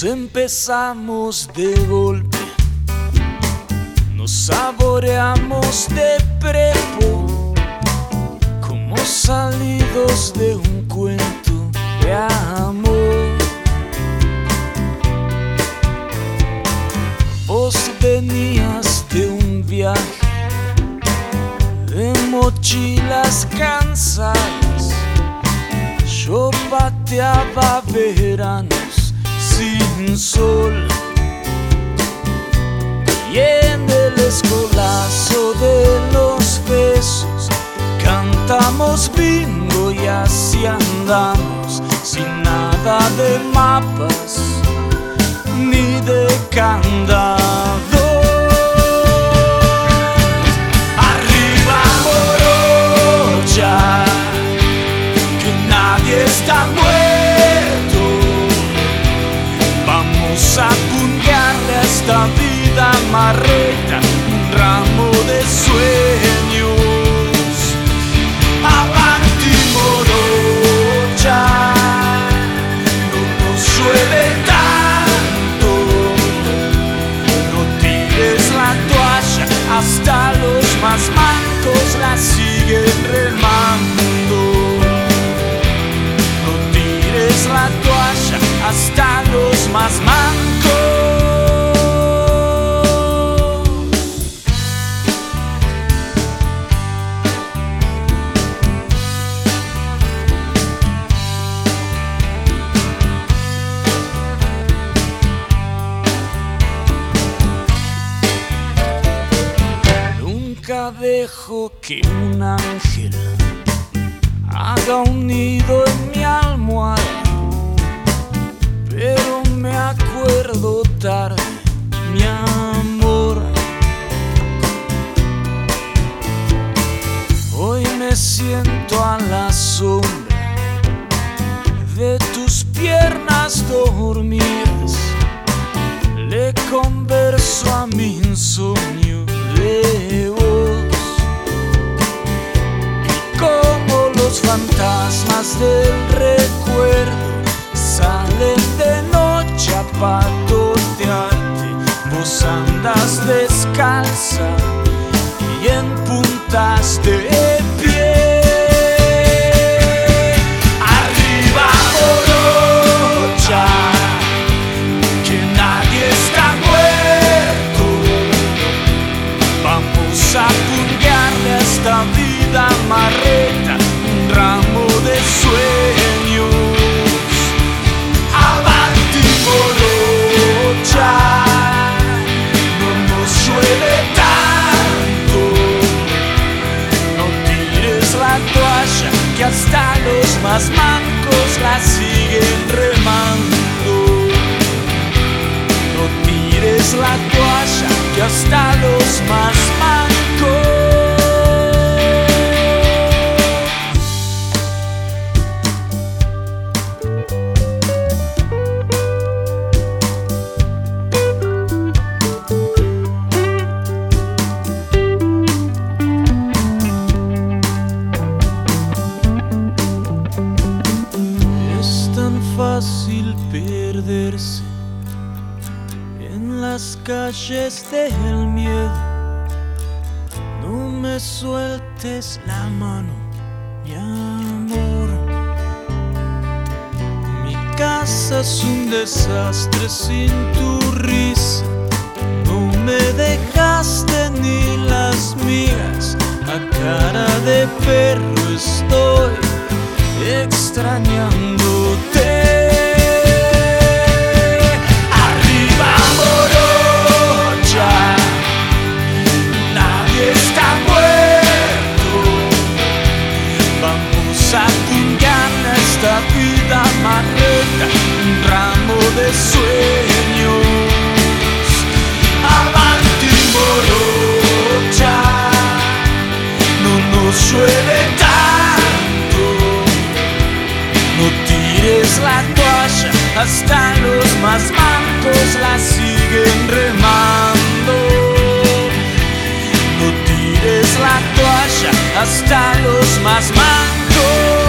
Nos empezamos de golpe, nos saboreamos de prepo, como salidos de un cuento de amor. Vos venías de un viaje de mochilas cansadas, yo pateaba veranos sin sol, y en el escolazo de los besos cantamos bingo y así andamos, sin nada de mapas ni de candado. Arriba morocha, que nadie está muerto. Vamos a puntearle a esta vida marreta un ramo de sueños. Avanti morocha, no nos llueve tanto. No tires la toalla, hasta los más mancos la siguen remando. No tires la toalla, hasta los más mancos. Nunca dejo que un ángel haga un nido en mi almohada, pero me acuerdo tarde, mi amor. Hoy me siento a la sombra de tus piernas dormidas, le converso a mi insomnio de vos, y como los fantasmas del recuerdo salen de noche a patotearte, vos andas descalza y en puntas de pie. Arriba morocha, que nadie está muerto. Vamos a puntearle a esta vida marreta un ramo de sueños. Avanti morocha, no nos llueve tanto. No tires la toalla, que hasta los más mancos la siguen remando. No tires la toalla, que hasta los más mancos. Fácil perderse en las calles del miedo. No me sueltes la mano, mi amor. Mi casa es un desastre sin tu risa. No me dejaste ni las migas. A cara de perro estoy extrañándote. Arriba morocha, nadie está muerto. Vamos a puntearle a esta vida marreta un ramo de sueños. Avanti morocha, no nos llueve tanto. No tires la toalla, hasta los más mancos la siguen remando. No tires la toalla, hasta los más mancos.